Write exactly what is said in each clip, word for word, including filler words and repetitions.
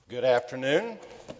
Good afternoon.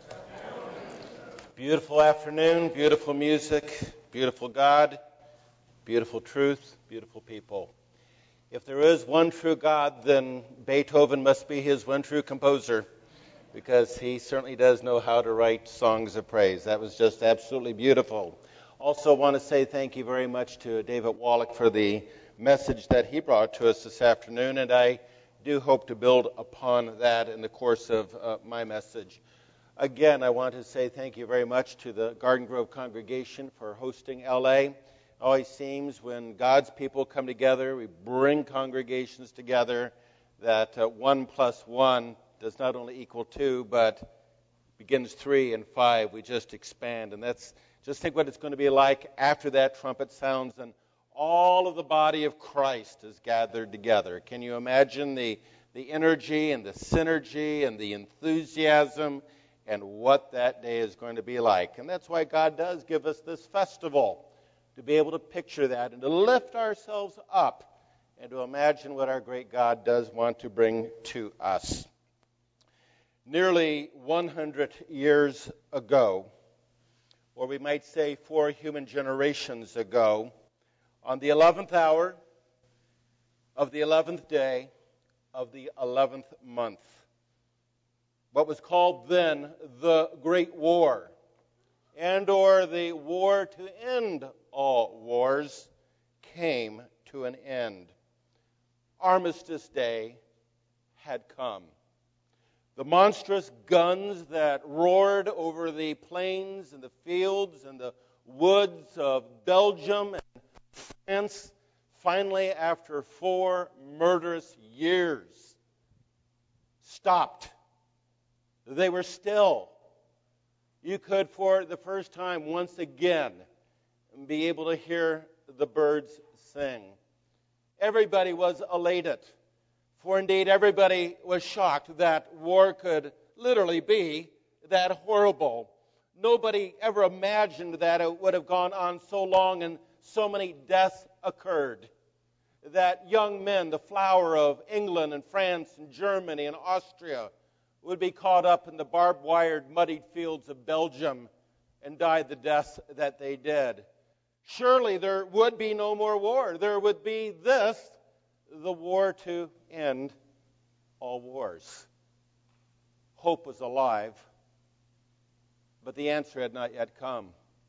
Beautiful afternoon, beautiful music, beautiful God, beautiful truth, beautiful people. If there is one true God, then Beethoven must be his one true composer, because he certainly does know how to write songs of praise. That was just absolutely beautiful. Also want to say thank you very much to David Wallach for the message that he brought to us this afternoon, and I do hope to build upon that in the course of uh, my message. Again, I want to say thank you very much to the Garden Grove congregation for hosting L A. It always seems when God's people come together, we bring congregations together, that uh, one plus one does not only equal two, but begins three and five. We just expand. And that's just think what it's going to be like after that trumpet sounds and all of the body of Christ is gathered together. Can you imagine the, the energy and the synergy and the enthusiasm and what that day is going to be like? And that's why God does give us this festival, to be able to picture that and to lift ourselves up and to imagine what our great God does want to bring to us. Nearly one hundred years ago, or we might say four human generations ago, on the eleventh hour of the eleventh day of the eleventh month, what was called then the Great War, and or the war to end all wars, came to an end. Armistice Day had come. The monstrous guns that roared over the plains and the fields and the woods of Belgium and France, finally, after four murderous years, stopped. They were still. You could, for the first time, once again, be able to hear the birds sing. Everybody was elated, for indeed everybody was shocked that war could literally be that horrible. Nobody ever imagined that it would have gone on so long and so many deaths occurred, that young men, the flower of England and France and Germany and Austria, would be caught up in the barbed-wired, muddied fields of Belgium and die the deaths that they did. Surely there would be no more war. There would be this, the war to end all wars. Hope was alive, but the answer had not yet come.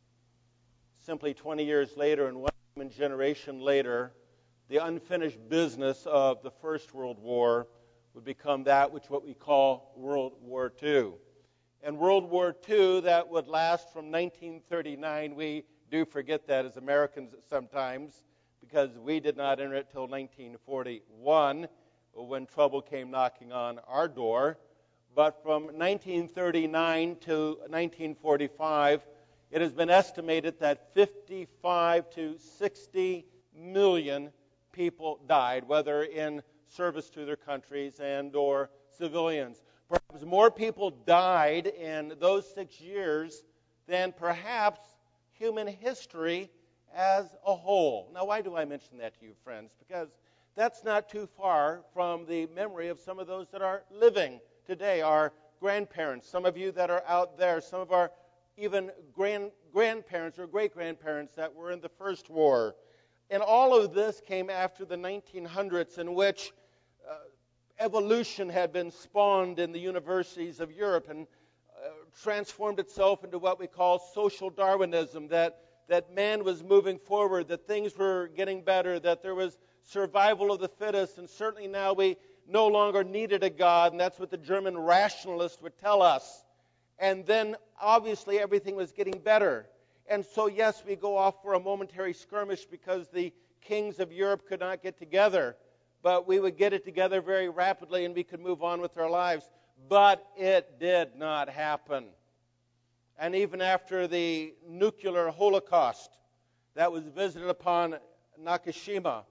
Simply twenty years later, and one human generation later, the unfinished business of the First World War would become that which what we call World War Two. And World War Two, that would last from nineteen thirty-nine, we do forget that as Americans sometimes, because we did not enter it till nineteen forty-one, when trouble came knocking on our door. But from nineteen thirty-nine to nineteen forty-five, it has been estimated that fifty-five to sixty million people died, whether in service to their countries and or civilians. Perhaps more people died in those six years than perhaps human history as a whole. Now, why do I mention that to you, friends? Because that's not too far from the memory of some of those that are living today, our grandparents, some of you that are out there, some of our even grand, grandparents or great-grandparents that were in the First War. And all of this came after the nineteen hundreds, in which uh, evolution had been spawned in the universities of Europe and uh, transformed itself into what we call social Darwinism, that, that man was moving forward, that things were getting better, that there was survival of the fittest, and certainly now we no longer needed a God, and that's what the German rationalists would tell us. And then, obviously, everything was getting better. And so, yes, we go off for a momentary skirmish because the kings of Europe could not get together. But we would get it together very rapidly and we could move on with our lives. But it did not happen. And even after the nuclear holocaust that was visited upon Nakashima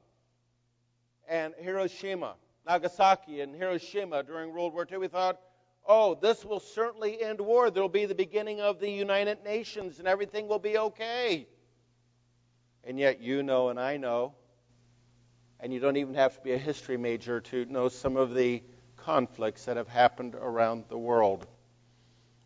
and Hiroshima, Nagasaki and Hiroshima during World War Two, we thought, oh, this will certainly end war. There will be the beginning of the United Nations and everything will be okay. And yet you know and I know, and you don't even have to be a history major to know some of the conflicts that have happened around the world.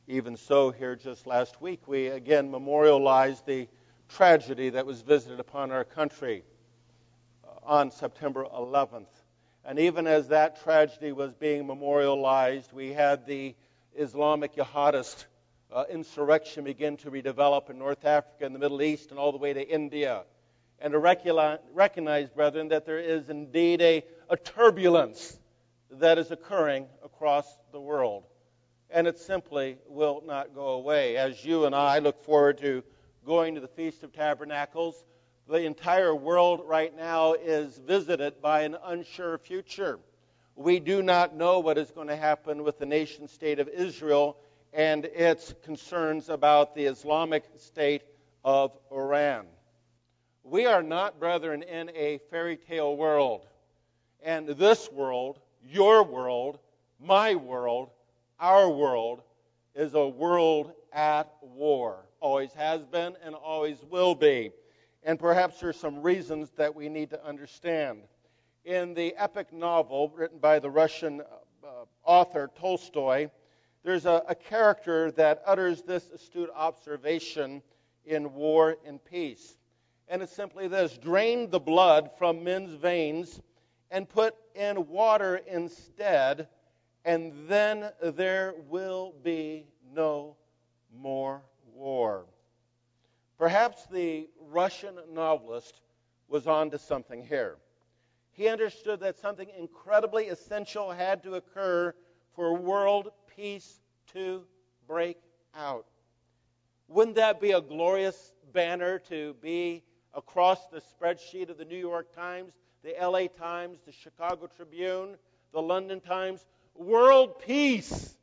Even so, here just last week, we again memorialized the tragedy that was visited upon our country on September eleventh. And even as that tragedy was being memorialized, we had the Islamic jihadist uh, insurrection begin to redevelop in North Africa and the Middle East and all the way to India. And to recognize, brethren, that there is indeed a, a turbulence that is occurring across the world. And it simply will not go away. As you and I look forward to going to the Feast of Tabernacles, the entire world right now is visited by an unsure future. We do not know what is going to happen with the nation state of Israel and its concerns about the Islamic state of Iran. We are not, brethren, in a fairy tale world. And this world, your world, my world, our world, is a world at war. Always has been and always will be. And perhaps there's some reasons that we need to understand. In the epic novel written by the Russian uh, author Tolstoy, there's a, a character that utters this astute observation in War and Peace. And it's simply this: drain the blood from men's veins and put in water instead, and then there will be no more war. Perhaps the Russian novelist was on to something here. He understood that something incredibly essential had to occur for world peace to break out. Wouldn't that be a glorious banner to be across the spreadsheet of the New York Times, the L A Times, the Chicago Tribune, the London Times? World peace,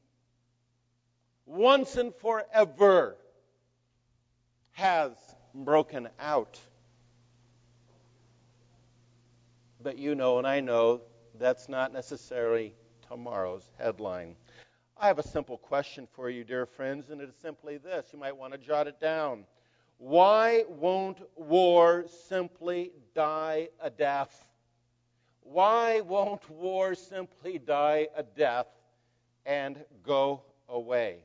once and forever, has broken out. But you know and I know that's not necessarily tomorrow's headline. I have a simple question for you, dear friends, and it is simply this. You might want to jot it down. Why won't war simply die a death? Why won't war simply die a death and go away?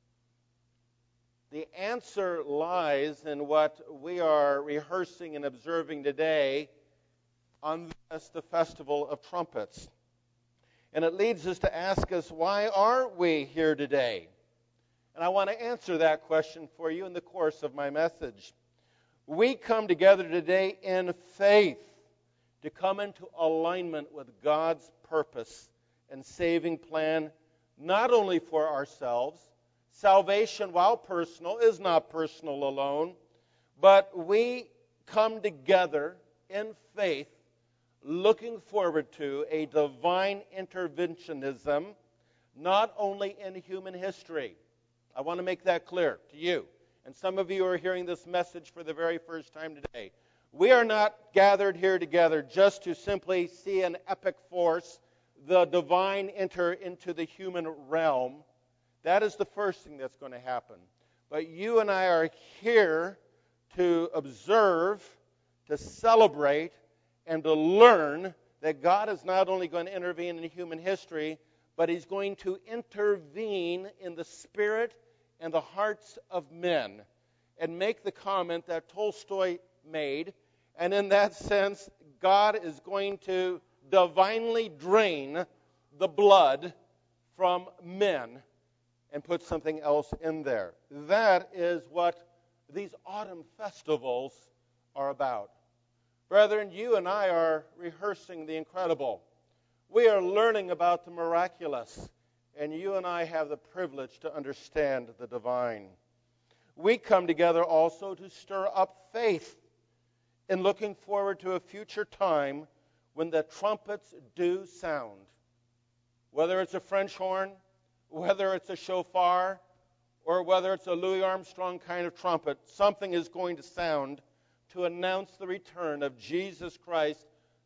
The answer lies in what we are rehearsing and observing today on this, the Festival of Trumpets. And it leads us to ask us, why are we here today? And I want to answer that question for you in the course of my message. We come together today in faith to come into alignment with God's purpose and saving plan, not only for ourselves. Salvation, while personal, is not personal alone, but we come together in faith, looking forward to a divine interventionism, not only in human history. I want to make that clear to you. And some of you are hearing this message for the very first time today. We are not gathered here together just to simply see an epic force, the divine, enter into the human realm. That is the first thing that's going to happen. But you and I are here to observe, to celebrate, and to learn that God is not only going to intervene in human history, but He's going to intervene in the spirit and the hearts of men and make the comment that Tolstoy made. And in that sense, God is going to divinely drain the blood from men and put something else in there. That is what these autumn festivals are about. Brethren, you and I are rehearsing the incredible. We are learning about the miraculous, and you and I have the privilege to understand the divine. We come together also to stir up faith in looking forward to a future time when the trumpets do sound. Whether it's a French horn, whether it's a shofar, or whether it's a Louis Armstrong kind of trumpet, something is going to sound to announce the return of Jesus Christ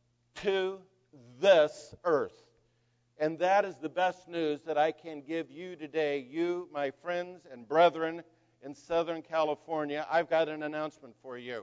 to this earth. And that is the best news that I can give you today, you, my friends and brethren in Southern California. I've got an announcement for you.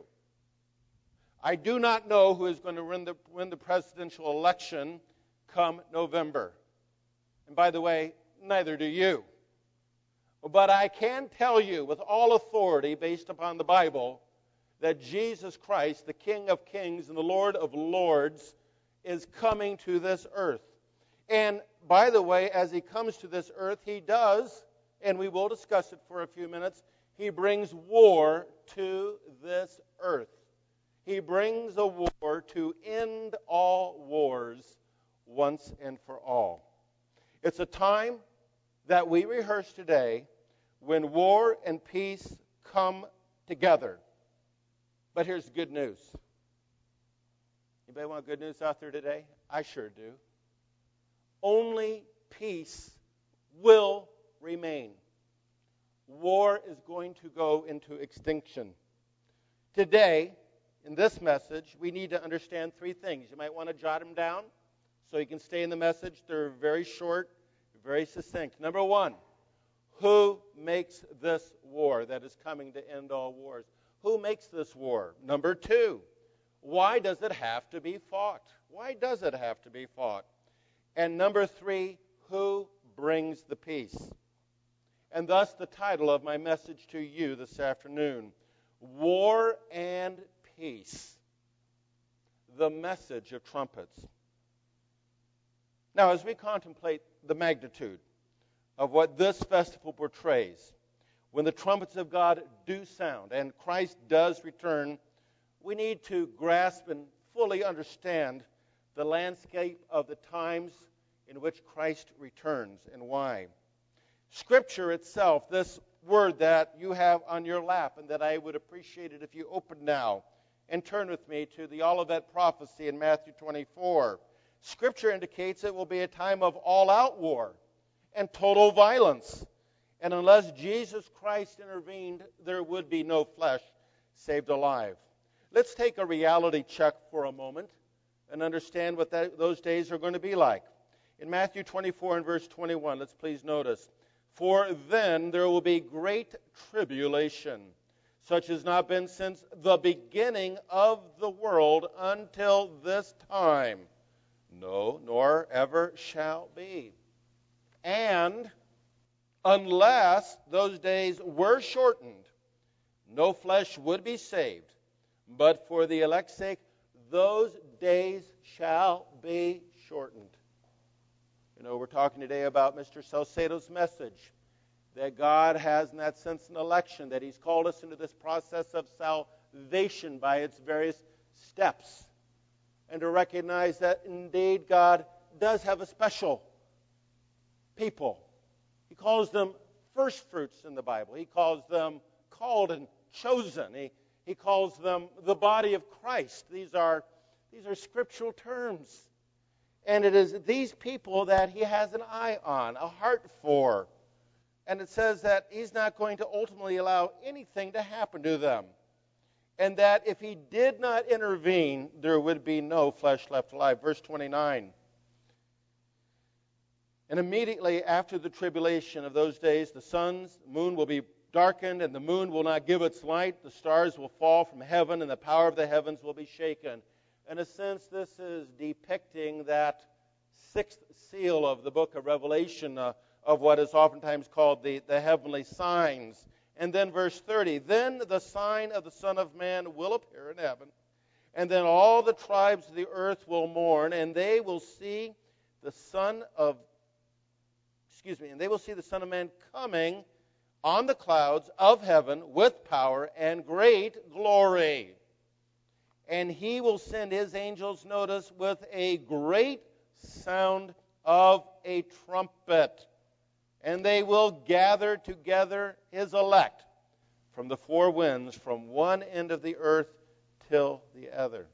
I do not know who is going to win the, win the presidential election come November. And by the way, neither do you. But I can tell you with all authority based upon the Bible that Jesus Christ, the King of Kings and the Lord of Lords, is coming to this earth. And by the way, as he comes to this earth, he does, and we will discuss it for a few minutes, he brings war to this earth. He brings a war to end all wars once and for all. It's a time that we rehearse today when war and peace come together. But here's the good news. Anybody want good news out there today? I sure do. Only peace will remain. War is going to go into extinction. Today, in this message, we need to understand three things. You might want to jot them down so you can stay in the message. They're very short, very succinct. Number one, who makes this war that is coming to end all wars? Who makes this war? Number two, why does it have to be fought? Why does it have to be fought? And number three, who brings the peace? And thus the title of my message to you this afternoon, War and Peace, the message of trumpets. Now, as we contemplate the magnitude of what this festival portrays, when the trumpets of God do sound and Christ does return, we need to grasp and fully understand the landscape of the times in which Christ returns and why. Scripture itself, this word that you have on your lap and that I would appreciate it if you open now and turn with me to the Olivet prophecy in Matthew twenty-four. Scripture indicates it will be a time of all-out war and total violence. And unless Jesus Christ intervened, there would be no flesh saved alive. Let's take a reality check for a moment and understand what that, those days are going to be like. In Matthew twenty-four and verse twenty-one, let's please notice, "For then there will be great tribulation, such as not been since the beginning of the world until this time. No, nor ever shall be. And unless those days were shortened, no flesh would be saved. But for the elect's sake, those days shall be shortened." You know, we're talking today about Mister Salcedo's message, that God has, in that sense, an election, that He's called us into this process of salvation by its various steps, and to recognize that indeed God does have a special people. He calls them first fruits in the Bible. He calls them called and chosen. He, he calls them the body of Christ. These are, these are scriptural terms. And it is these people that He has an eye on, a heart for. And it says that He's not going to ultimately allow anything to happen to them. And that if He did not intervene, there would be no flesh left alive. Verse twenty-nine. "And immediately after the tribulation of those days, the sun's moon will be darkened, and the moon will not give its light. The stars will fall from heaven, and the power of the heavens will be shaken." In a sense, this is depicting that sixth seal of the book of Revelation, uh, of what is oftentimes called the, the heavenly signs. And then verse thirty, "Then the sign of the Son of Man will appear in heaven, and then all the tribes of the earth will mourn, and they will see the Son of, excuse me, and they will see the Son of Man coming on the clouds of heaven with power and great glory. And He will send His angels, notice, with a great sound of a trumpet. And they will gather together His elect from the four winds, from one end of the earth till the other."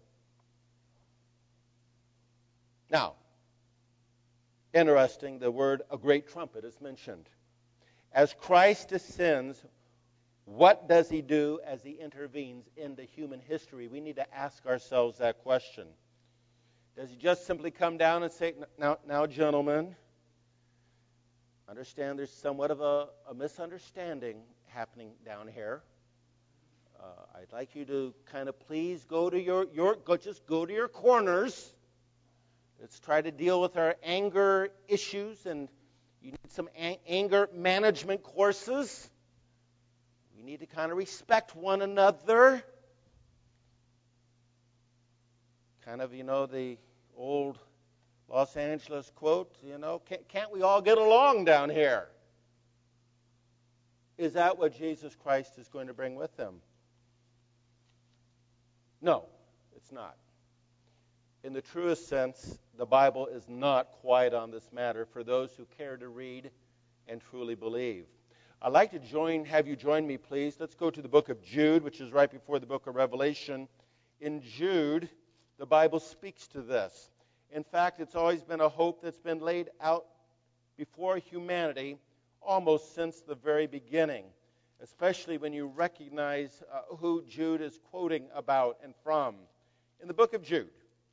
Now, interesting, the word "a great trumpet" is mentioned. As Christ descends, what does He do as He intervenes into human history? We need to ask ourselves that question. Does He just simply come down and say, now, now gentlemen, understand there's somewhat of a, a misunderstanding happening down here. Uh, I'd like you to kind of please go to your, your go, just go to your corners. Let's try to deal with our anger issues and You need some a- anger management courses. We need to kind of respect one another. Kind of, you know, the old Los Angeles quote, you know, can't, can't we all get along down here? Is that what Jesus Christ is going to bring with him? No, it's not. In the truest sense, the Bible is not quiet on this matter for those who care to read and truly believe. I'd like to join, have you join me, please. Let's go to the book of Jude, which is right before the book of Revelation. In Jude, the Bible speaks to this. In fact, it's always been a hope that's been laid out before humanity almost since the very beginning, especially when you recognize uh, who Jude is quoting about and from. In the book of Jude.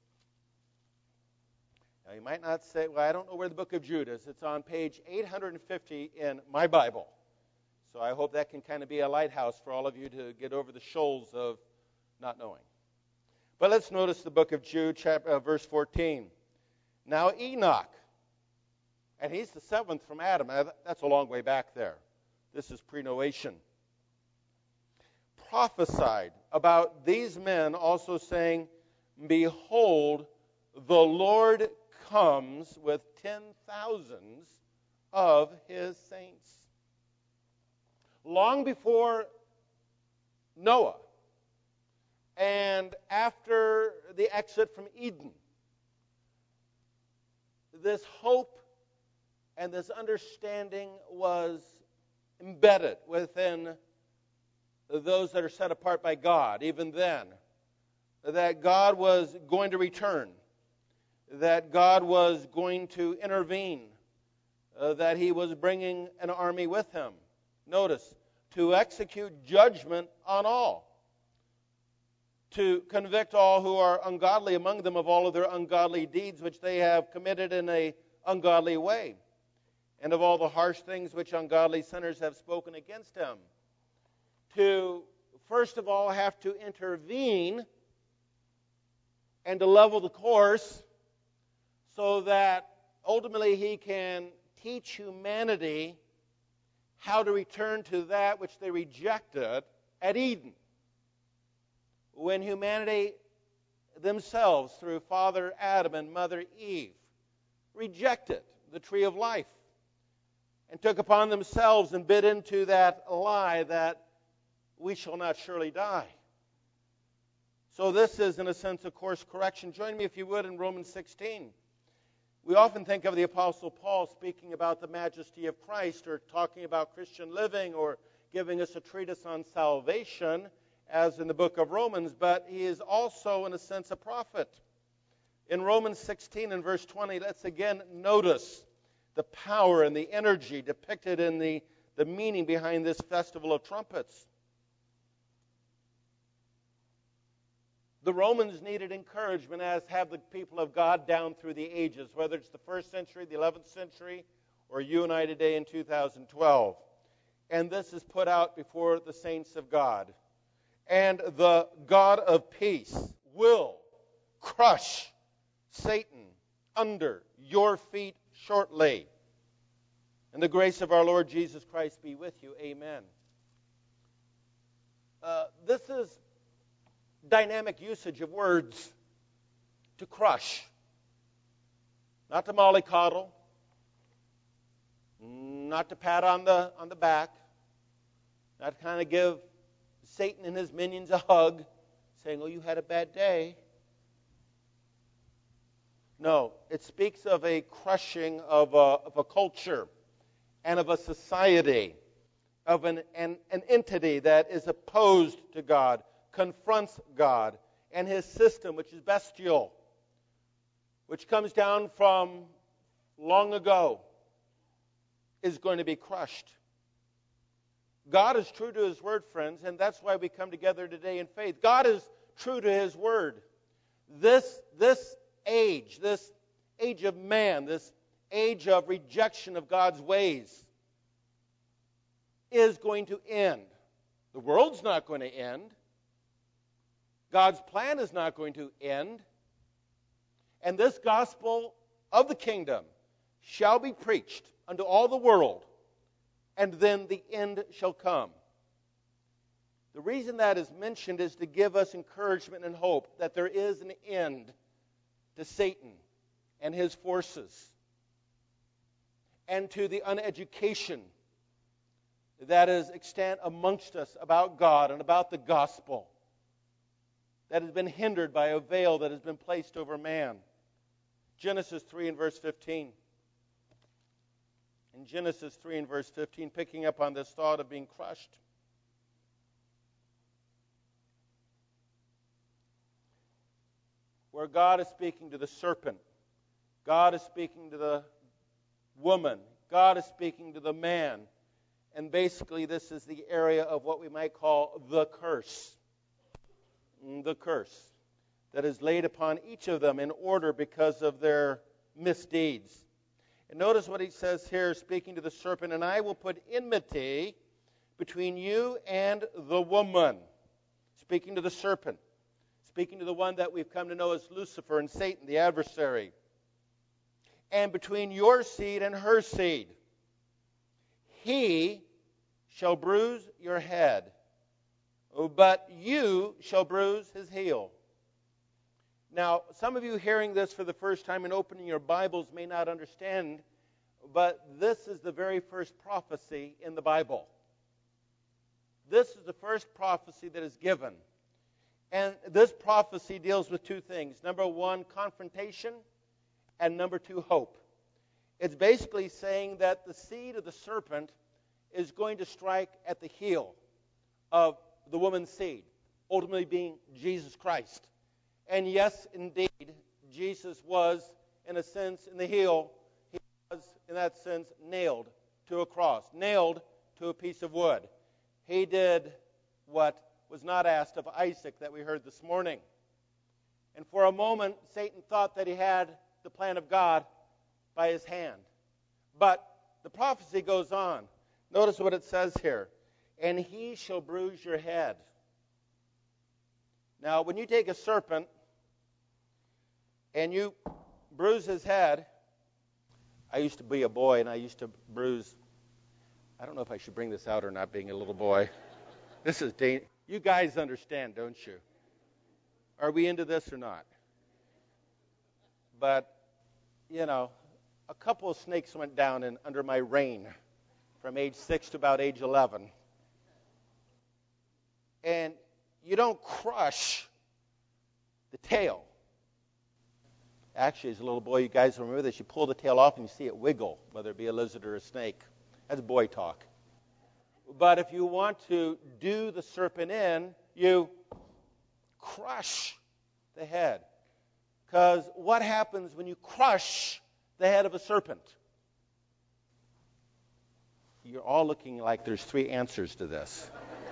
Now, you might not say, well, I don't know where the book of Jude is. It's on page eight hundred fifty in my Bible. So I hope that can kind of be a lighthouse for all of you to get over the shoals of not knowing. But let's notice the book of Jude, chapter, uh, verse fourteen. Now Enoch, and he's the seventh from Adam. That's a long way back there. This is pre-Noation. Prophesied about these men, also saying, Behold, the Lord comes with ten thousands of his saints. Long before Noah and after the exit from Eden, this hope and this understanding was embedded within those that are set apart by God, even then, that God was going to return, that God was going to intervene, uh, that he was bringing an army with him. Notice, to execute judgment on all, to convict all who are ungodly among them of all of their ungodly deeds which they have committed in an ungodly way, and of all the harsh things which ungodly sinners have spoken against him. To, first of all, have to intervene and to level the course so that ultimately he can teach humanity how to return to that which they rejected at Eden, when humanity themselves, through Father Adam and Mother Eve, rejected the tree of life and took upon themselves and bit into that lie that we shall not surely die. So this is, in a sense, a course correction. Join me, if you would, in Romans sixteen. We often think of the Apostle Paul speaking about the majesty of Christ, or talking about Christian living, or giving us a treatise on salvation, as in the book of Romans, but he is also, in a sense, a prophet. In Romans sixteen and verse twenty, let's again notice the power and the energy depicted in the, the meaning behind this festival of trumpets. The Romans needed encouragement, as have the people of God down through the ages, whether it's the first century, the eleventh century, or you and I today in two thousand twelve. And this is put out before the saints of God. And the God of peace will crush Satan under your feet shortly. And the grace of our Lord Jesus Christ be with you. Amen. Uh, this is dynamic usage of words. To crush. Not to mollycoddle. Not to pat on the on the back. Not to kind of give Satan and his minions a hug, saying, oh, you had a bad day. No, it speaks of a crushing of a, of a culture and of a society, of an, an, an entity that is opposed to God, confronts God, and his system, which is bestial, which comes down from long ago, is going to be crushed. God is true to his word, friends, and that's why we come together today in faith. God is true to his word. This, this age, this age of man, this age of rejection of God's ways is going to end. The world's not going to end. God's plan is not going to end. And this gospel of the kingdom shall be preached unto all the world, and then the end shall come. The reason that is mentioned is to give us encouragement and hope that there is an end to Satan and his forces, and to the uneducation that is extant amongst us about God and about the gospel, that has been hindered by a veil that has been placed over man. Genesis three and verse fifteen. In Genesis three and verse fifteen, picking up on this thought of being crushed. Where God is speaking to the serpent, God is speaking to the woman, God is speaking to the man. And basically this is the area of what we might call the curse. The curse that is laid upon each of them in order because of their misdeeds. And notice what he says here, speaking to the serpent, and I will put enmity between you and the woman. Speaking to the serpent. Speaking to the one that we've come to know as Lucifer and Satan, the adversary. And between your seed and her seed. He shall bruise your head, but you shall bruise his heel. Now, some of you hearing this for the first time and opening your Bibles may not understand, but this is the very first prophecy in the Bible. This is the first prophecy that is given. And this prophecy deals with two things. Number one, confrontation, and number two, hope. It's basically saying that the seed of the serpent is going to strike at the heel of the woman's seed, ultimately being Jesus Christ. And yes, indeed, Jesus was, in a sense, in the heel. He was, in that sense, nailed to a cross, nailed to a piece of wood. He did what was not asked of Isaac that we heard this morning. And for a moment, Satan thought that he had the plan of God by his hand. But the prophecy goes on. Notice what it says here. And he shall bruise your head. Now, when you take a serpent and you bruise his head, I used to be a boy and I used to bruise, I don't know if I should bring this out or not being a little boy. This is dangerous. You guys understand, don't you? Are we into this or not? But, you know, a couple of snakes went down in, under my reign from age six to about age eleven. And you don't crush the tail. Actually, as a little boy, you guys remember this. You pull the tail off and you see it wiggle, whether it be a lizard or a snake. That's boy talk. But if you want to do the serpent in, you crush the head. Because what happens when you crush the head of a serpent? You're all looking like there's three answers to this.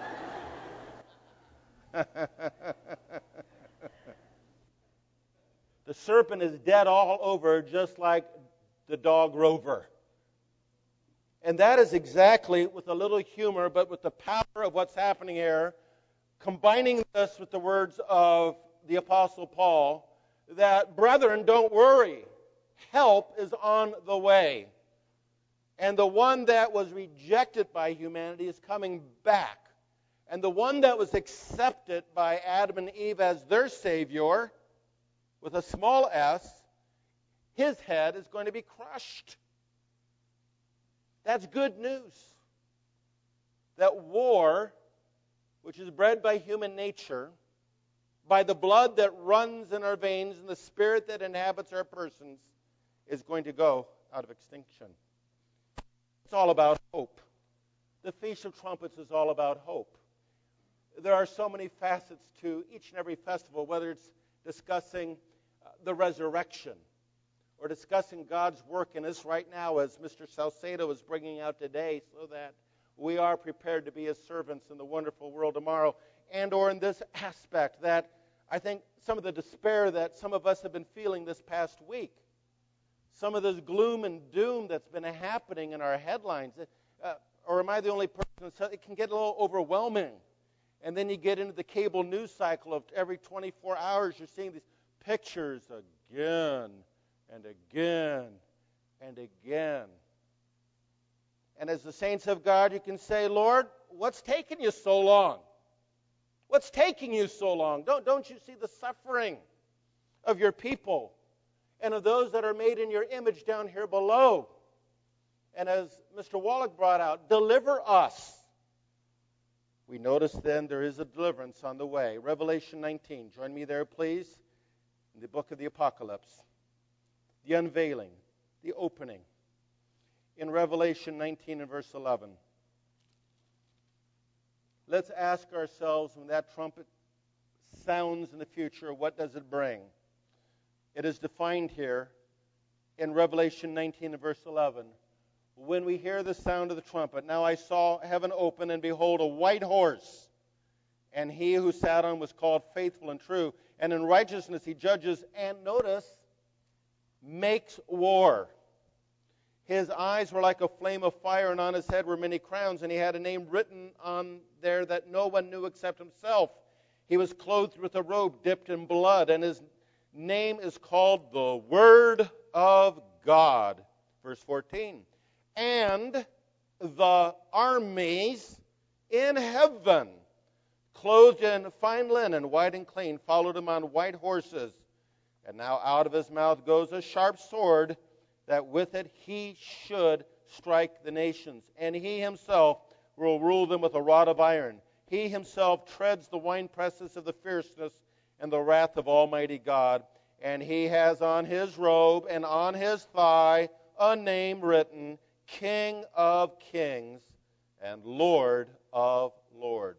The serpent is dead all over, just like the dog Rover. And that is exactly, with a little humor, but with the power of what's happening here, combining this with the words of the Apostle Paul, that, brethren, don't worry. Help is on the way. And the one that was rejected by humanity is coming back. And the one that was accepted by Adam and Eve as their Savior, with a small s, his head is going to be crushed. That's good news. That war, which is bred by human nature, by the blood that runs in our veins and the spirit that inhabits our persons, is going to go out of extinction. It's all about hope. The Feast of Trumpets is all about hope. There are so many facets to each and every festival, whether it's discussing uh, the resurrection or discussing God's work in us right now, as Mister Salcedo is bringing out today, so that we are prepared to be His servants in the wonderful world tomorrow, and or in this aspect that I think some of the despair that some of us have been feeling this past week, some of this gloom and doom that's been happening in our headlines, uh, or am I the only person? So it can get a little overwhelming. And then you get into the cable news cycle of every twenty-four hours, you're seeing these pictures again and again and again. And as the saints of God, you can say, Lord, what's taking you so long? What's taking you so long? Don't, don't you see the suffering of your people and of those that are made in your image down here below? And as Mister Wallach brought out, deliver us. We notice then there is a deliverance on the way. Revelation nineteen. Join me there, please. In the book of the Apocalypse. The unveiling. The opening. In Revelation nineteen and verse eleven. Let's ask ourselves, when that trumpet sounds in the future, what does it bring? It is defined here in Revelation nineteen and verse eleven. When we hear the sound of the trumpet, now I saw heaven open, and behold, a white horse. And he who sat on was called Faithful and True. And in righteousness he judges, and notice, makes war. His eyes were like a flame of fire, and on his head were many crowns, and he had a name written on there that no one knew except himself. He was clothed with a robe dipped in blood, and his name is called the Word of God. Verse fourteen. And the armies in heaven, clothed in fine linen, white and clean, followed him on white horses. And now out of his mouth goes a sharp sword, that with it he should strike the nations. And he himself will rule them with a rod of iron. He himself treads the winepresses of the fierceness and the wrath of Almighty God. And he has on his robe and on his thigh a name written, King of Kings and Lord of Lords.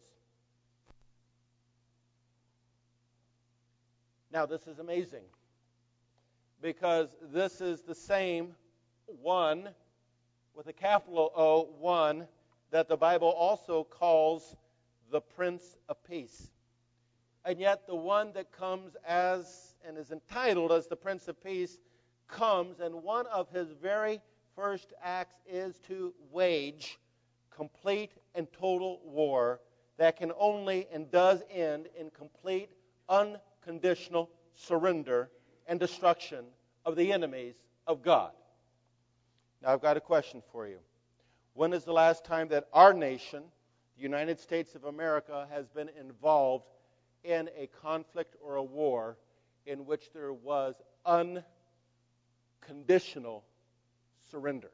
Now, this is amazing, because this is the same one with a capital O, one, that the Bible also calls the Prince of Peace. And yet the one that comes as and is entitled as the Prince of Peace comes, and one of his very first acts is to wage complete and total war that can only and does end in complete, unconditional surrender and destruction of the enemies of God. Now, I've got a question for you. When is the last time that our nation, the United States of America, has been involved in a conflict or a war in which there was unconditional surrender?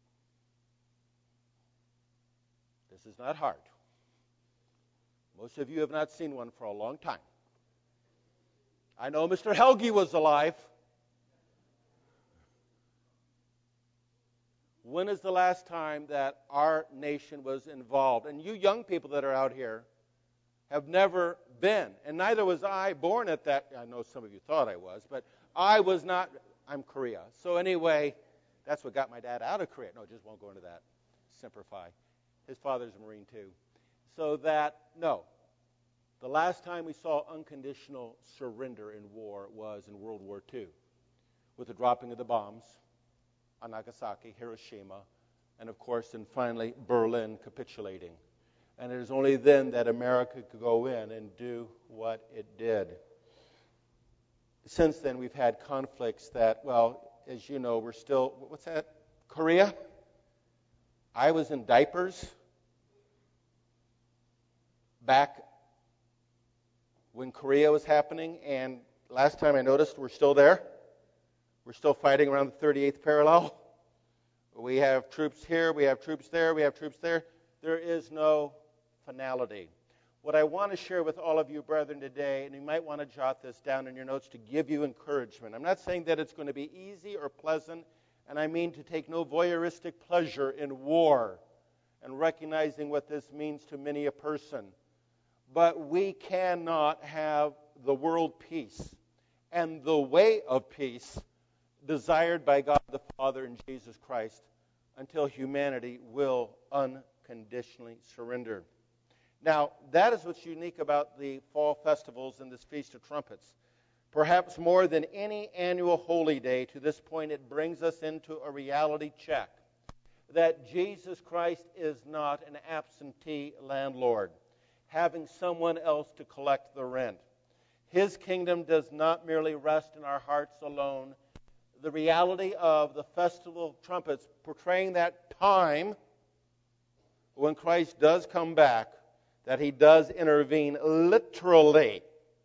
This is not hard. Most of you have not seen one for a long time. I know Mister Helge was alive. When is the last time that our nation was involved? And you young people that are out here have never been, and neither was I born at that. I know some of you thought I was, but I was not. I'm Korea. So anyway, that's what got my dad out of Korea. No, just won't go into that. Simplify. His father's a Marine too. So that, no. The last time we saw unconditional surrender in war was in World War Two, with the dropping of the bombs on Nagasaki, Hiroshima, and of course, and finally, Berlin capitulating. And it is only then that America could go in and do what it did. Since then, we've had conflicts that, well, as you know, we're still, what's that? Korea? I was in diapers back when Korea was happening, and last time I noticed, we're still there. We're still fighting around the thirty-eighth parallel. We have troops here, we have troops there, we have troops there. There is no finality. What I want to share with all of you, brethren, today, and you might want to jot this down in your notes to give you encouragement. I'm not saying that it's going to be easy or pleasant, and I mean to take no voyeuristic pleasure in war and recognizing what this means to many a person. But we cannot have the world peace and the way of peace desired by God the Father and Jesus Christ until humanity will unconditionally surrender. Now, that is what's unique about the fall festivals and this Feast of Trumpets. Perhaps more than any annual holy day, to this point, it brings us into a reality check that Jesus Christ is not an absentee landlord, having someone else to collect the rent. His kingdom does not merely rest in our hearts alone. The reality of the Festival of Trumpets, portraying that time when Christ does come back, that he does intervene literally.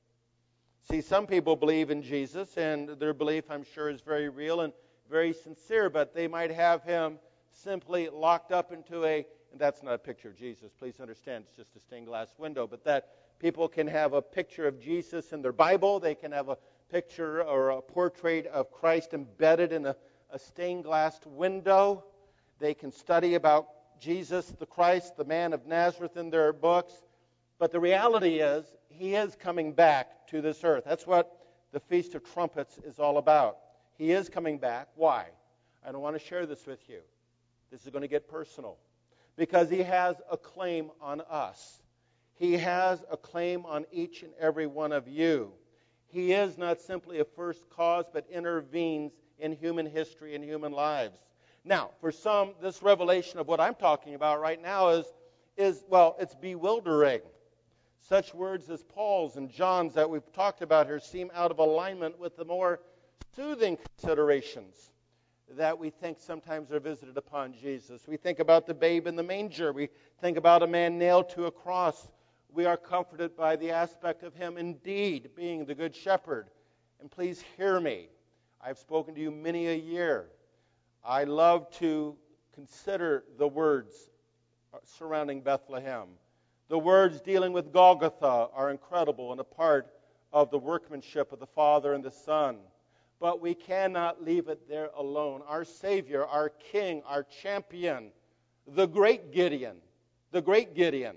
See, some people believe in Jesus, and their belief, I'm sure, is very real and very sincere, but they might have him simply locked up into a, and that's not a picture of Jesus, please understand, it's just a stained glass window, but that people can have a picture of Jesus in their Bible, they can have a picture or a portrait of Christ embedded in a, a stained glass window. They can study about Jesus the Christ, the man of Nazareth, in their books. But the reality is, he is coming back to this earth. That's what the Feast of Trumpets is all about. He is coming back. Why? I don't want to share this with you. This is going to get personal. Because he has a claim on us. He has a claim on each and every one of you. He is not simply a first cause, but intervenes in human history and human lives. Now, for some, this revelation of what I'm talking about right now is, is well, it's bewildering. Such words as Paul's and John's that we've talked about here seem out of alignment with the more soothing considerations that we think sometimes are visited upon Jesus. We think about the babe in the manger. We think about a man nailed to a cross. We are comforted by the aspect of him indeed being the good shepherd. And please hear me. I've spoken to you many a year. I love to consider the words surrounding Bethlehem. The words dealing with Golgotha are incredible and a part of the workmanship of the Father and the Son. But we cannot leave it there alone. Our Savior, our King, our champion, the great Gideon, the great Gideon,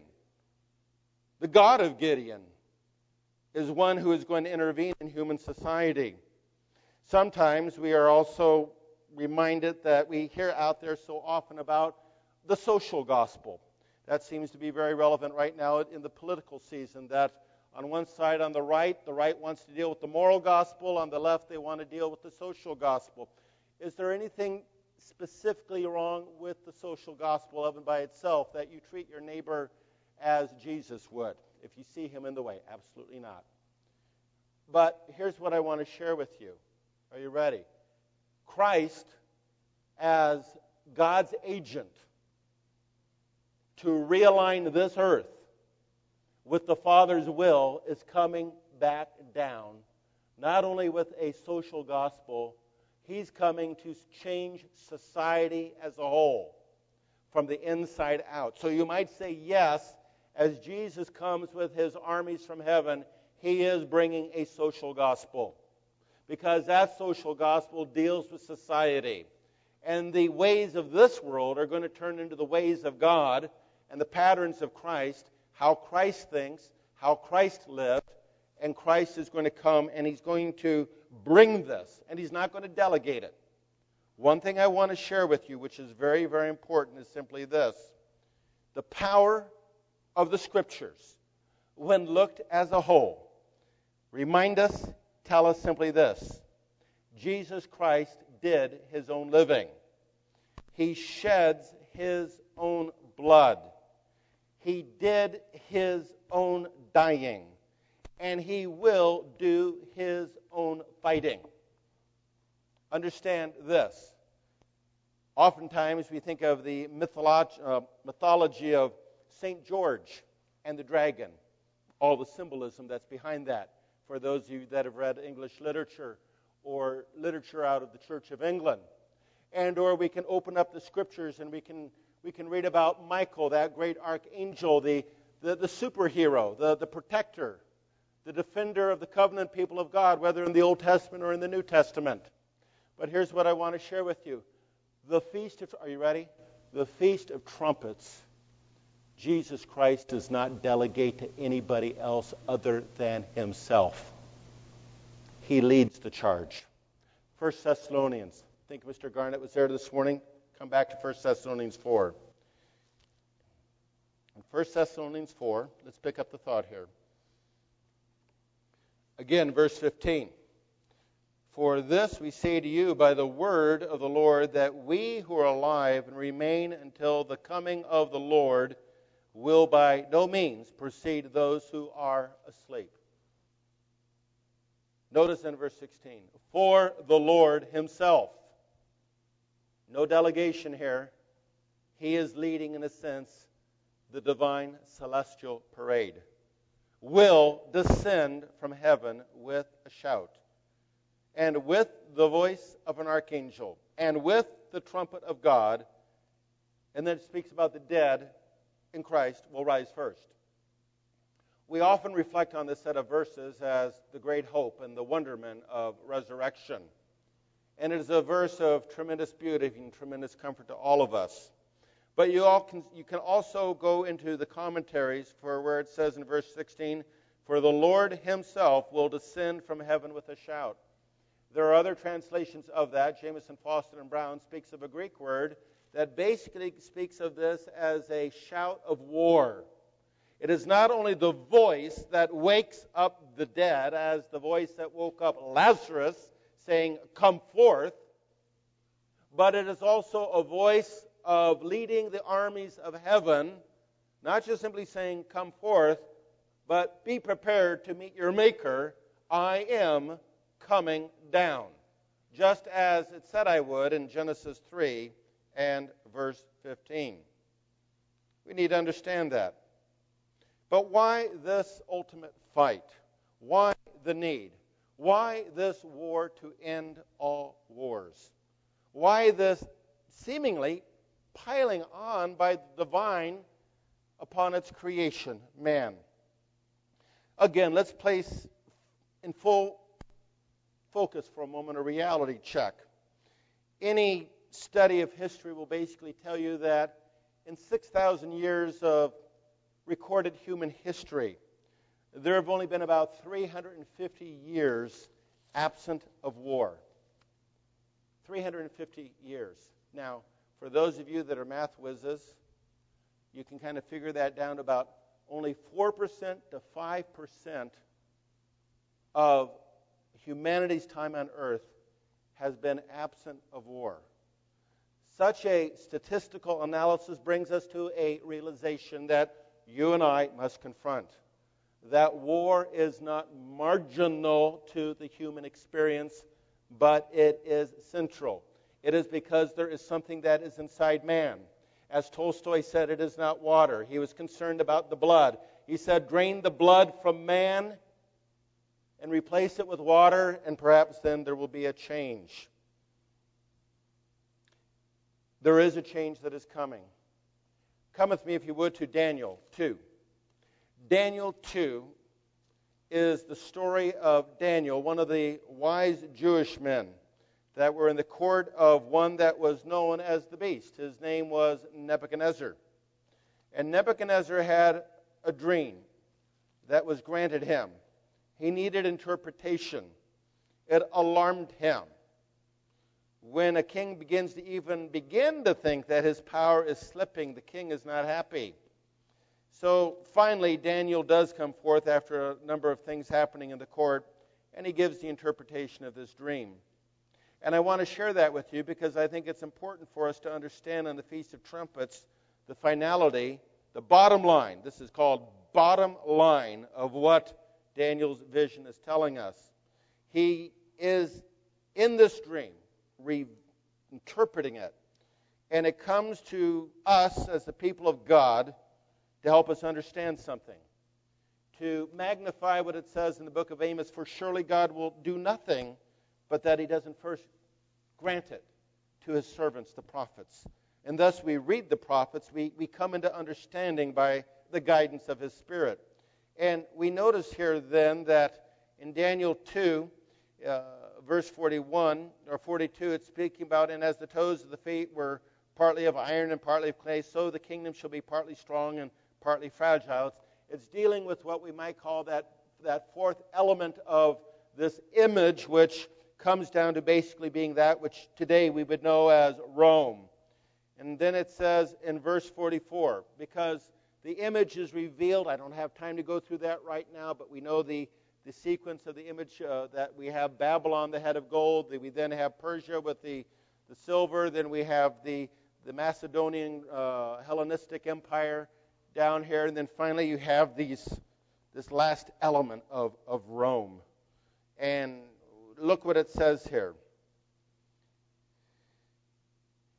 the God of Gideon, is one who is going to intervene in human society. Sometimes we are also reminded that we hear out there so often about the social gospel. That seems to be very relevant right now in the political season, that on one side, on the right, the right wants to deal with the moral gospel. On the left, they want to deal with the social gospel. Is there anything specifically wrong with the social gospel of and by itself, that you treat your neighbor as Jesus would? If you see him in the way, absolutely not. But here's what I want to share with you. Are you ready? Christ, as God's agent to realign this earth with the Father's will, is coming back down, not only with a social gospel, he's coming to change society as a whole from the inside out. So you might say, yes, as Jesus comes with his armies from heaven, he is bringing a social gospel, because that social gospel deals with society. And the ways of this world are going to turn into the ways of God, and the patterns of Christ, how Christ thinks, how Christ lived, and Christ is going to come and he's going to bring this, and he's not going to delegate it. One thing I want to share with you, which is very, very important, is simply this. The power of the Scriptures, when looked as a whole, remind us, tell us simply this. Jesus Christ did his own living. He sheds his own blood. He did his own dying. And he will do his own fighting. Understand this. Oftentimes we think of the mythology, uh, mythology of Saint George and the dragon, all the symbolism that's behind that. For those of you that have read English literature or literature out of the Church of England. And or we can open up the Scriptures and we can we can read about Michael, that great archangel, the, the, the superhero, the, the protector, the defender of the covenant people of God, whether in the Old Testament or in the New Testament. But here's what I want to share with you. The Feast of, are you ready? The Feast of Trumpets, Jesus Christ does not delegate to anybody else other than himself. He leads the charge. First Thessalonians. I think Mister Garnett was there this morning. Come back to First Thessalonians four. In First Thessalonians four, let's pick up the thought here. Again, verse fifteen. For this we say to you by the word of the Lord, that we who are alive and remain until the coming of the Lord will by no means precede those who are asleep. Notice in verse sixteen, for the Lord himself. No delegation here. He is leading, in a sense, the divine celestial parade, will descend from heaven with a shout, and with the voice of an archangel, and with the trumpet of God. And then it speaks about the dead in Christ will rise first. We often reflect on this set of verses as the great hope and the wonderment of resurrection. And it is a verse of tremendous beauty and tremendous comfort to all of us. But you all can, you can also go into the commentaries for where it says in verse sixteen, "For the Lord himself will descend from heaven with a shout." There are other translations of that. Jamieson, Faustin, and Brown speaks of a Greek word that basically speaks of this as a shout of war. It is not only the voice that wakes up the dead, as the voice that woke up Lazarus, saying, "Come forth," but it is also a voice of leading the armies of heaven, not just simply saying, "Come forth," but be prepared to meet your Maker. I am coming down, just as it said I would in Genesis three and verse fifteen. We need to understand that. But why this ultimate fight? Why the need? Why this war to end all wars? Why this seemingly piling on by the divine upon its creation, man? Again, let's place in full focus for a moment a reality check. Any study of history will basically tell you that in six thousand years of recorded human history, there have only been about three hundred fifty years absent of war. three hundred fifty years. Now, for those of you that are math whizzes, you can kind of figure that down to about only four percent to five percent of humanity's time on earth has been absent of war. Such a statistical analysis brings us to a realization that you and I must confront. That war is not marginal to the human experience, but it is central. It is because there is something that is inside man. As Tolstoy said, it is not water. He was concerned about the blood. He said, drain the blood from man and replace it with water, and perhaps then there will be a change. There is a change that is coming. Come with me, if you would, to Daniel two. Daniel two is the story of Daniel, one of the wise Jewish men that were in the court of one that was known as the beast. His name was Nebuchadnezzar. And Nebuchadnezzar had a dream that was granted him. He needed interpretation. It alarmed him. When a king begins to even begin to think that his power is slipping, the king is not happy. So finally, Daniel does come forth after a number of things happening in the court, and he gives the interpretation of this dream. And I want to share that with you because I think it's important for us to understand on the Feast of Trumpets the finality, the bottom line. This is called bottom line of what Daniel's vision is telling us. He is in this dream, reinterpreting it. And it comes to us as the people of God to help us understand something. To magnify what it says in the book of Amos, for surely God will do nothing but that he doesn't first grant it to his servants, the prophets. And thus we read the prophets, we, we come into understanding by the guidance of his Spirit. And we notice here then that in Daniel two, uh, verse forty-one or forty-two, it's speaking about, and as the toes of the feet were partly of iron and partly of clay, so the kingdom shall be partly strong and partly fragile. It's, it's dealing with what we might call that, that fourth element of this image, which comes down to basically being that which today we would know as Rome. And then it says in verse forty-four, because the image is revealed, I don't have time to go through that right now, but we know the, the sequence of the image uh, that we have Babylon, the head of gold, that we then have Persia with the, the silver, then we have the, the Macedonian uh, Hellenistic Empire down here, and then finally you have these this last element of, of Rome. And look what it says here.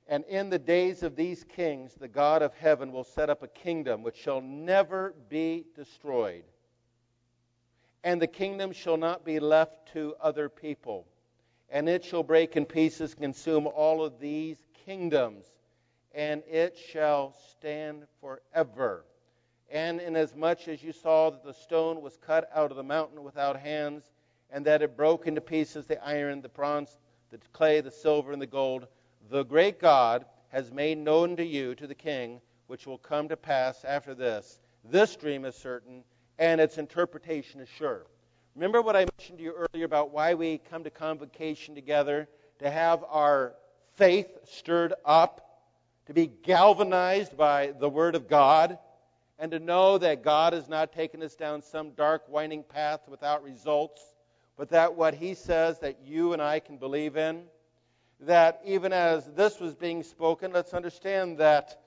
And in the days of these kings, the God of heaven will set up a kingdom which shall never be destroyed. And the kingdom shall not be left to other people. And it shall break in pieces and consume all of these kingdoms. And it shall stand forever. And inasmuch as you saw that the stone was cut out of the mountain without hands, and that it broke into pieces the iron, the bronze, the clay, the silver, and the gold, the great God has made known to you, to the king, which will come to pass after this. This dream is certain, and its interpretation is sure. Remember what I mentioned to you earlier about why we come to convocation together, to have our faith stirred up, to be galvanized by the Word of God, and to know that God has not taken us down some dark, winding path without results, but that what He says that you and I can believe in, that even as this was being spoken, let's understand that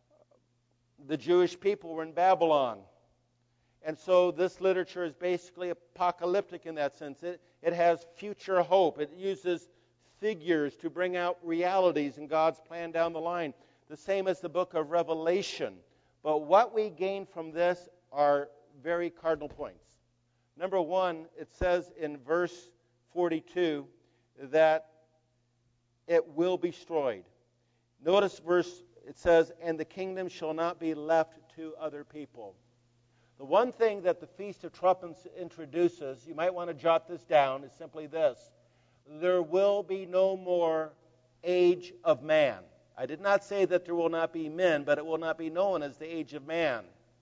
the Jewish people were in Babylon. And so this literature is basically apocalyptic in that sense. It, it has future hope. It uses figures to bring out realities in God's plan down the line. The same as the book of Revelation. But what we gain from this are very cardinal points. Number one, it says in verse forty-two that it will be destroyed. Notice verse, it says, and the kingdom shall not be left to other people. The one thing that the Feast of Trumpets introduces, you might want to jot this down, is simply this. There will be no more age of man. I did not say that there will not be men, but it will not be known as the age of man.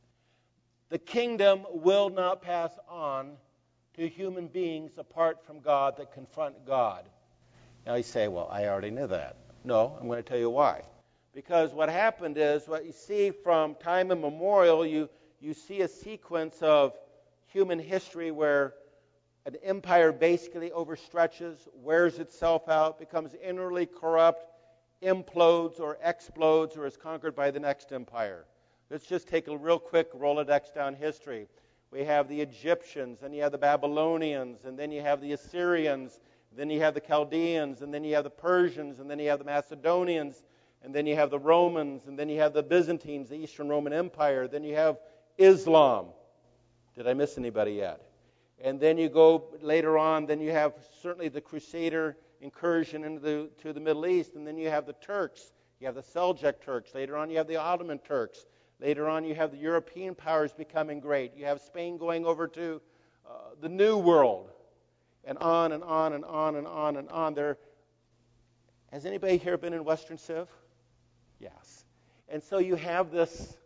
The kingdom will not pass on to human beings apart from God that confront God. Now you say, well, I already knew that. No, I'm going to tell you why. Because what happened is, what you see from time immemorial, you, you see a sequence of human history where an empire basically overstretches, wears itself out, becomes inwardly corrupt, implodes or explodes, or is conquered by the next empire. Let's just take a real quick Rolodex down history. We have the Egyptians, then you have the Babylonians, and then you have the Assyrians, then you have the Chaldeans, and then you have the Persians, and then you have the Macedonians, and then you have the Romans, and then you have the Byzantines, the Eastern Roman Empire, then you have Islam. Did I miss anybody yet? And then you go later on, then you have certainly the Crusader incursion into the, to the Middle East, and then you have the Turks. You have the Seljuk Turks. Later on, you have the Ottoman Turks. Later on, you have the European powers becoming great. You have Spain going over to uh, the New World. And on and on and on and on and on. There, has anybody here been in Western Civ? Yes. And so you have this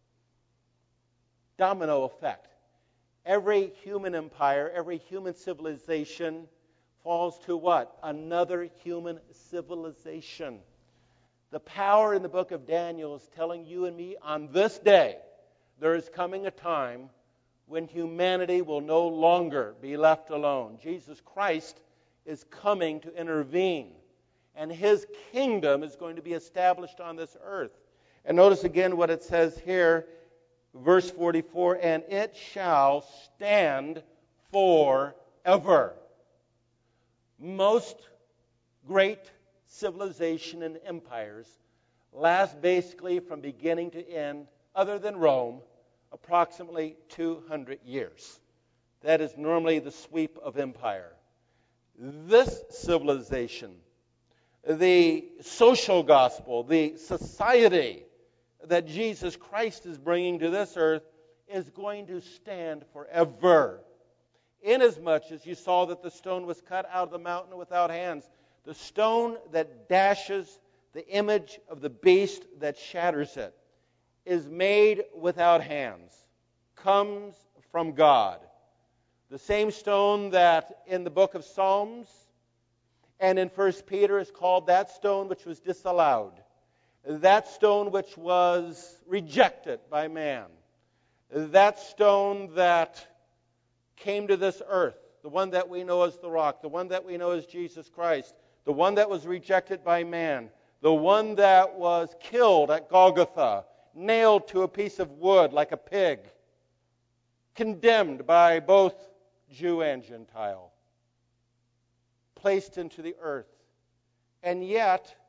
domino effect. Every human empire, every human civilization falls to what? Another human civilization. The power in the book of Daniel is telling you and me on this day, there is coming a time when humanity will no longer be left alone. Jesus Christ is coming to intervene, and His kingdom is going to be established on this earth. And notice again what it says here, verse forty-four, and it shall stand forever. Most great civilization and empires last basically from beginning to end, other than Rome, approximately two hundred years. That is normally the sweep of empire. This civilization, the social gospel, the society that Jesus Christ is bringing to this earth is going to stand forever. Inasmuch as you saw that the stone was cut out of the mountain without hands, the stone that dashes the image of the beast that shatters it is made without hands, comes from God. The same stone that in the book of Psalms and in First Peter is called that stone which was disallowed, that stone which was rejected by man, that stone that came to this earth, the one that we know as the rock, the one that we know as Jesus Christ, the one that was rejected by man, the one that was killed at Golgotha, nailed to a piece of wood like a pig, condemned by both Jew and Gentile, placed into the earth. And yet,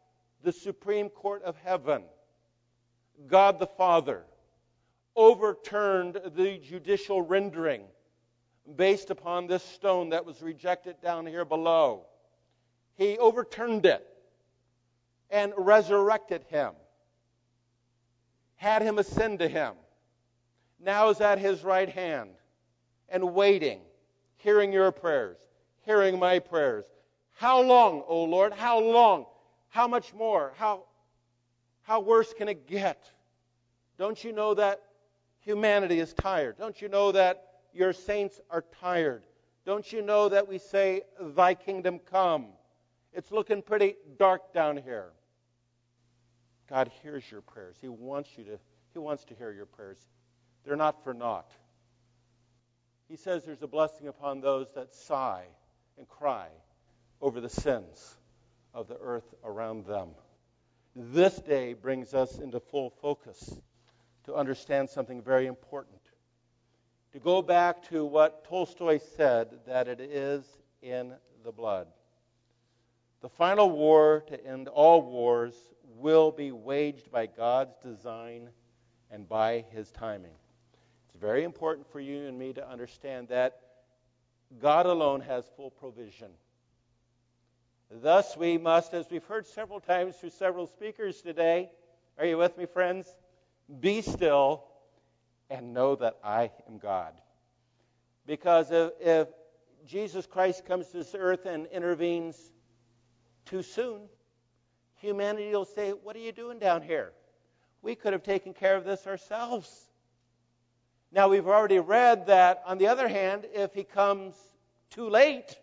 the Supreme Court of heaven, God the Father, overturned the judicial rendering based upon this stone that was rejected down here below. He overturned it and resurrected him, had him ascend to him, now is at his right hand and waiting, hearing your prayers, hearing my prayers. How long, O Lord? How long? How much more? How, how worse can it get? Don't you know that humanity is tired? Don't you know that your saints are tired? Don't you know that we say, thy kingdom come? It's looking pretty dark down here. God hears your prayers. He wants you to, He wants to hear your prayers. They're not for naught. He says there's a blessing upon those that sigh and cry over the sins of the earth around them. This day brings us into full focus to understand something very important. To go back to what Tolstoy said, that it is in the blood. The final war to end all wars will be waged by God's design and by His timing. It's very important for you and me to understand that God alone has full provision. Thus, we must, as we've heard several times through several speakers today, are you with me, friends? Be still and know that I am God. Because if, if Jesus Christ comes to this earth and intervenes too soon, humanity will say, what are you doing down here? We could have taken care of this ourselves. Now, we've already read that, on the other hand, if he comes too late,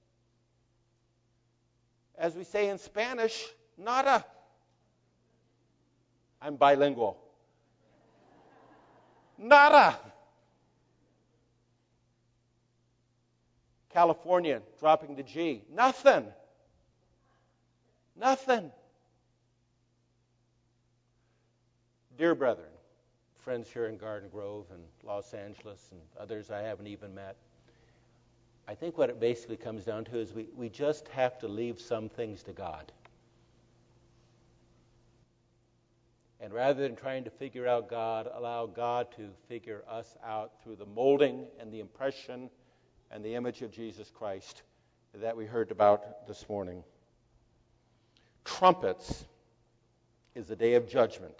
as we say in Spanish, nada. I'm bilingual. Nada. California dropping the G. Nothing. Nothing. Dear brethren, friends here in Garden Grove and Los Angeles and others I haven't even met, I think what it basically comes down to is we, we just have to leave some things to God. And rather than trying to figure out God, allow God to figure us out through the molding and the impression and the image of Jesus Christ that we heard about this morning. Trumpets is the day of judgment.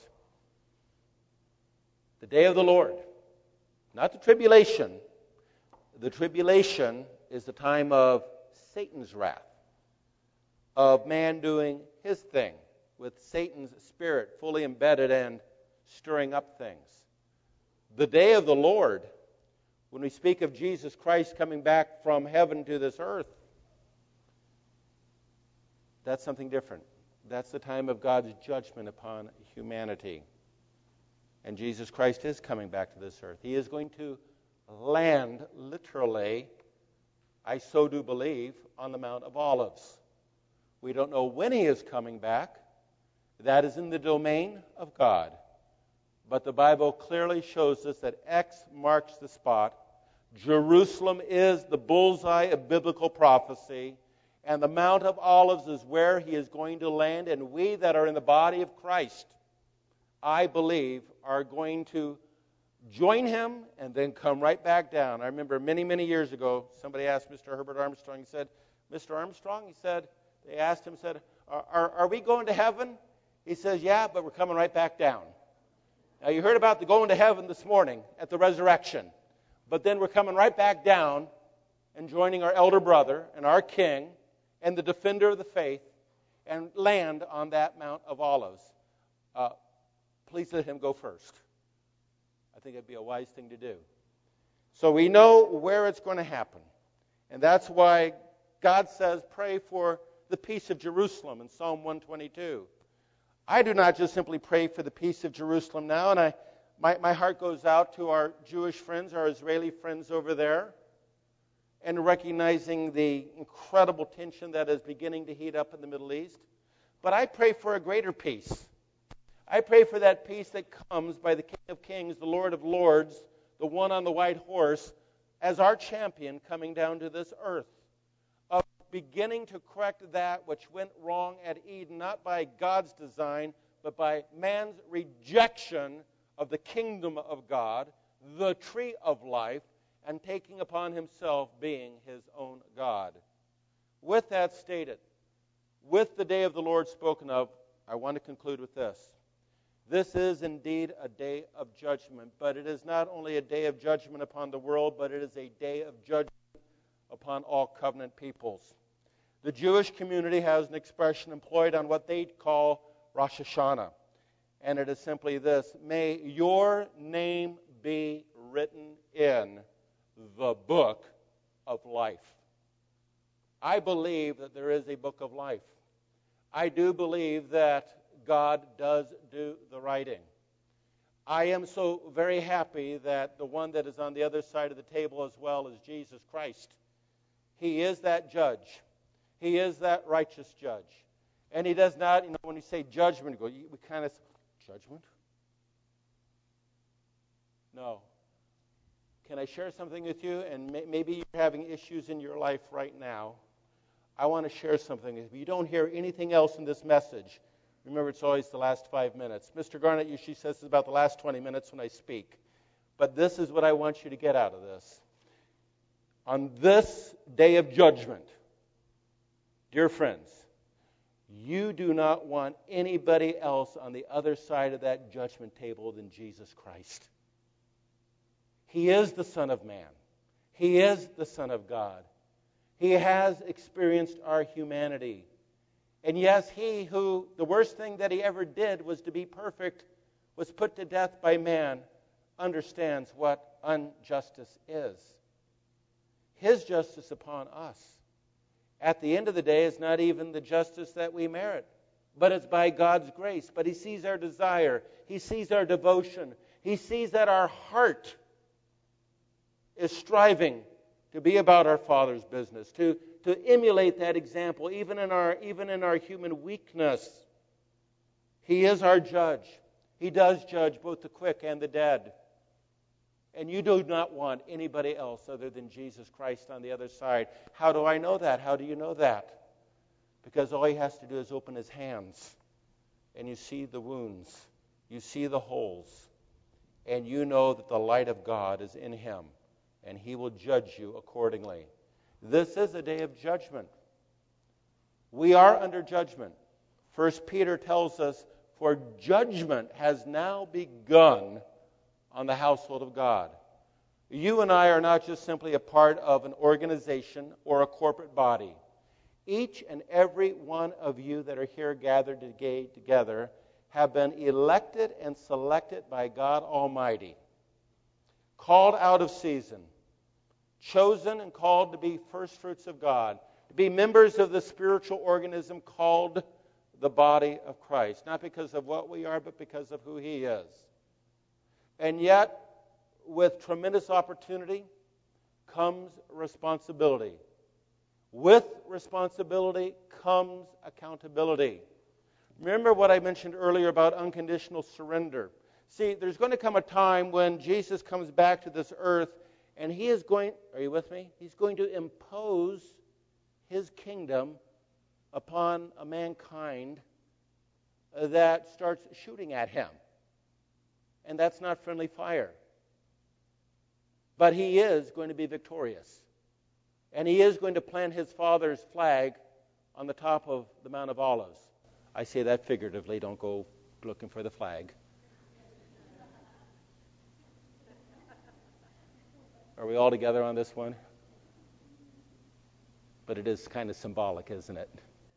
The day of the Lord. Not the tribulation. The tribulation is the time of Satan's wrath, of man doing his thing, with Satan's spirit fully embedded and stirring up things. The day of the Lord, when we speak of Jesus Christ coming back from heaven to this earth, that's something different. That's the time of God's judgment upon humanity. And Jesus Christ is coming back to this earth. He is going to land, literally, I so do believe, on the Mount of Olives. We don't know when he is coming back. That is in the domain of God. But the Bible clearly shows us that X marks the spot. Jerusalem is the bullseye of biblical prophecy, and the Mount of Olives is where he is going to land, and we that are in the body of Christ, I believe, are going to join him and then come right back down. I remember many, many years ago, somebody asked Mister Herbert Armstrong, he said, Mister Armstrong, he said, they asked him, said, are, are, are we going to heaven? He says, yeah, but we're coming right back down. Now, you heard about the going to heaven this morning at the resurrection, but then we're coming right back down and joining our elder brother and our king and the defender of the faith and land on that Mount of Olives. Uh, please let him go first. I think it'd be a wise thing to do. So we know where it's going to happen. And that's why God says, pray for the peace of Jerusalem in Psalm one twenty-two. I do not just simply pray for the peace of Jerusalem now, and I, my, my heart goes out to our Jewish friends, our Israeli friends over there, and recognizing the incredible tension that is beginning to heat up in the Middle East. But I pray for a greater peace. I pray for that peace that comes by the King of Kings, the Lord of Lords, the one on the white horse, as our champion coming down to this earth, of beginning to correct that which went wrong at Eden, not by God's design, but by man's rejection of the kingdom of God, the tree of life, and taking upon himself being his own God. With that stated, with the day of the Lord spoken of, I want to conclude with this. This is indeed a day of judgment, but it is not only a day of judgment upon the world, but it is a day of judgment upon all covenant peoples. The Jewish community has an expression employed on what they call Rosh Hashanah, and it is simply this: may your name be written in the book of life. I believe that there is a book of life. I do believe that God does do the writing. I am so very happy that the one that is on the other side of the table as well is Jesus Christ. He is that judge. He is that righteous judge. And he does not, you know, when you say judgment, we kind of say, judgment? No. Can I share something with you? And may, maybe you're having issues in your life right now. I want to share something. If you don't hear anything else in this message, remember it's always the last five minutes. Mister Garnett usually says it's about the last twenty minutes when I speak. But this is what I want you to get out of this. On this day of judgment, dear friends, you do not want anybody else on the other side of that judgment table than Jesus Christ. He is the Son of Man. He is the Son of God. He has experienced our humanity. And yes, he who, the worst thing that he ever did was to be perfect, was put to death by man, understands what injustice is. His justice upon us, at the end of the day, is not even the justice that we merit, but it's by God's grace. But he sees our desire. He sees our devotion. He sees that our heart is striving to be about our Father's business, to, to emulate that example, even in our even in our human weakness. He is our judge. He does judge both the quick and the dead. And you do not want anybody else other than Jesus Christ on the other side. How do I know that? How do you know that? Because all he has to do is open his hands, and you see the wounds, you see the holes, and you know that the light of God is in him, and he will judge you accordingly. This is a day of judgment. We are under judgment. First Peter tells us, for judgment has now begun on the household of God. You and I are not just simply a part of an organization or a corporate body. Each and every one of you that are here gathered together have been elected and selected by God Almighty, called out of season, chosen and called to be first fruits of God, to be members of the spiritual organism called the body of Christ, not because of what we are, but because of who he is. And yet, with tremendous opportunity comes responsibility. With responsibility comes accountability. Remember what I mentioned earlier about unconditional surrender. See, there's going to come a time when Jesus comes back to this earth, and he is going, are you with me? He's going to impose his kingdom upon a mankind that starts shooting at him. And that's not friendly fire. But he is going to be victorious. And he is going to plant his Father's flag on the top of the Mount of Olives. I say that figuratively. Don't go looking for the flag. Are we all together on this one? But it is kind of symbolic, isn't it?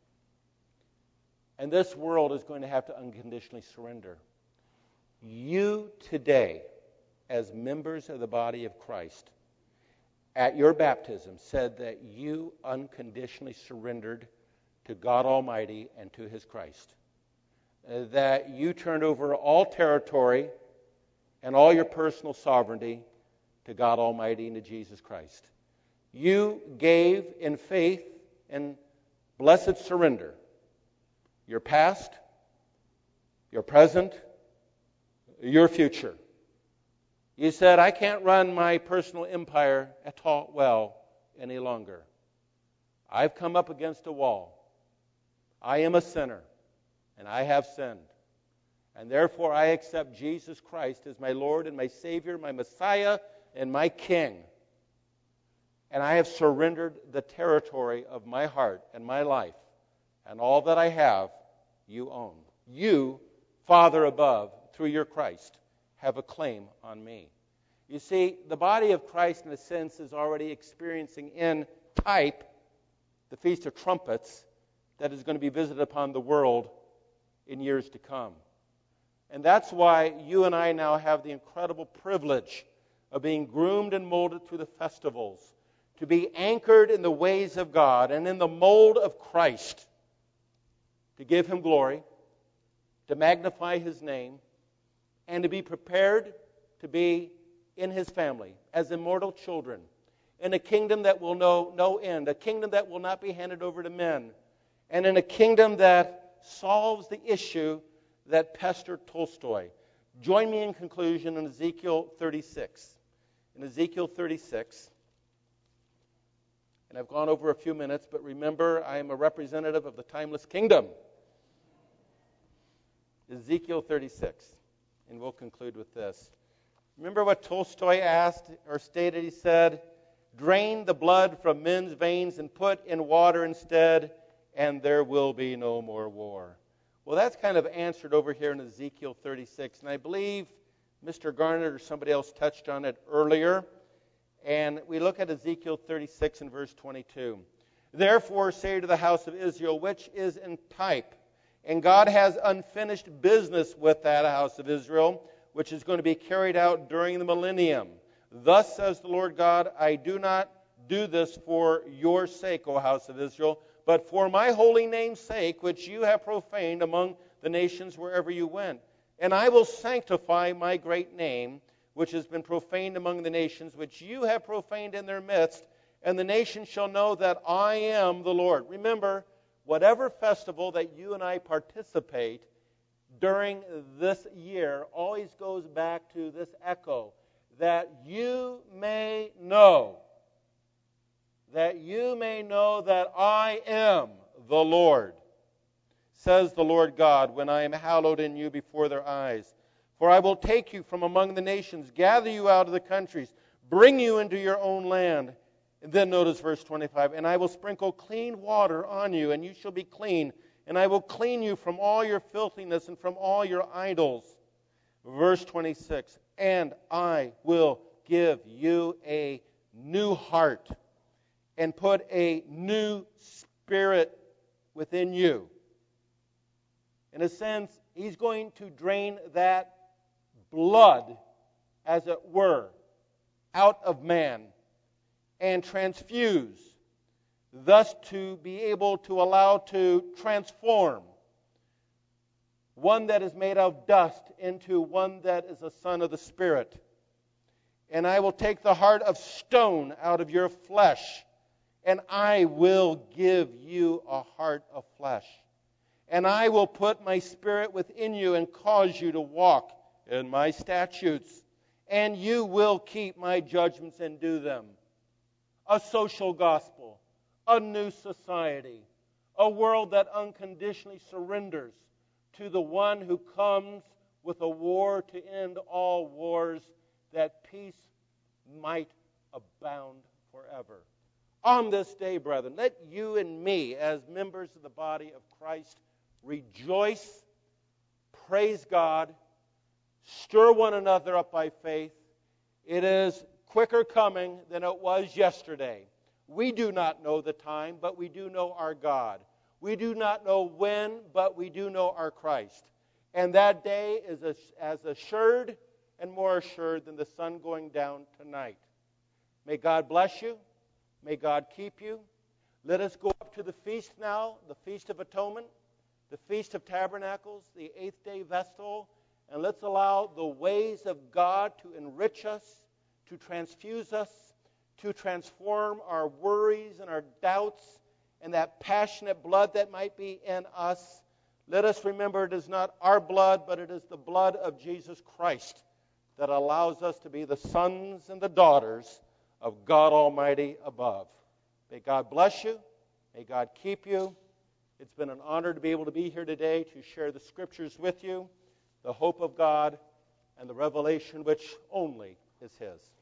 And this world is going to have to unconditionally surrender. You today, as members of the body of Christ, at your baptism said that you unconditionally surrendered to God Almighty and to his Christ. Uh, that you turned over all territory and all your personal sovereignty to God Almighty and to Jesus Christ. You gave in faith and blessed surrender your past, your present, your future. You said, I can't run my personal empire at all well any longer. I've come up against a wall. I am a sinner, and I have sinned. And therefore I accept Jesus Christ as my Lord and my Savior, my Messiah, and my King. And I have surrendered the territory of my heart and my life, and all that I have, you own. You, Father above, through your Christ, have a claim on me. You see, the body of Christ, in a sense, is already experiencing in type the Feast of Trumpets that is going to be visited upon the world in years to come. And that's why you and I now have the incredible privilege of being groomed and molded through the festivals, to be anchored in the ways of God and in the mold of Christ, to give Him glory, to magnify His name, and to be prepared to be in His family as immortal children, in a kingdom that will know no end, a kingdom that will not be handed over to men, and in a kingdom that solves the issue that pestered Tolstoy. Join me in conclusion in Ezekiel thirty-six. In Ezekiel thirty-six, and I've gone over a few minutes, but remember, I am a representative of the timeless kingdom. Ezekiel thirty-six, and we'll conclude with this. Remember what Tolstoy asked or stated? He said, "Drain the blood from men's veins and put in water instead, and there will be no more war." Well, that's kind of answered over here in Ezekiel thirty-six, and I believe Mister Garnett or somebody else touched on it earlier. And we look at Ezekiel thirty-six and verse twenty-two. "Therefore say to the house of Israel," which is in type, and God has unfinished business with that house of Israel, which is going to be carried out during the millennium. "Thus says the Lord God, I do not do this for your sake, O house of Israel, but for my holy name's sake, which you have profaned among the nations wherever you went. And I will sanctify my great name, which has been profaned among the nations, which you have profaned in their midst, and the nations shall know that I am the Lord." Remember, whatever festival that you and I participate during this year always goes back to this echo, that you may know, that you may know that I am the Lord, says the Lord God, when I am hallowed in you before their eyes. "For I will take you from among the nations, gather you out of the countries, bring you into your own land." And then notice verse twenty-five, "And I will sprinkle clean water on you, and you shall be clean. And I will clean you from all your filthiness and from all your idols." Verse twenty-six, "And I will give you a new heart and put a new spirit within you." In a sense, He's going to drain that blood, as it were, out of man and transfuse, thus to be able to allow to transform one that is made of dust into one that is a son of the Spirit. "And I will take the heart of stone out of your flesh, and I will give you a heart of flesh. And I will put my Spirit within you and cause you to walk in my statutes, and you will keep my judgments and do them." A social gospel, a new society, a world that unconditionally surrenders to the one who comes with a war to end all wars, that peace might abound forever. On this day, brethren, let you and me, as members of the body of Christ, rejoice, praise God, stir one another up by faith. It is quicker coming than it was yesterday. We do not know the time, but we do know our God. We do not know when, but we do know our Christ. And that day is as assured and more assured than the sun going down tonight. May God bless you. May God keep you. Let us go up to the feast now, the Feast of Atonement, the Feast of Tabernacles, the eighth day Vestal, and let's allow the ways of God to enrich us, to transfuse us, to transform our worries and our doubts and that passionate blood that might be in us. Let us remember it is not our blood, but it is the blood of Jesus Christ that allows us to be the sons and the daughters of God Almighty above. May God bless you May God keep you. It's been an honor to be able to be here today to share the Scriptures with you, the hope of God, and the revelation which only is His.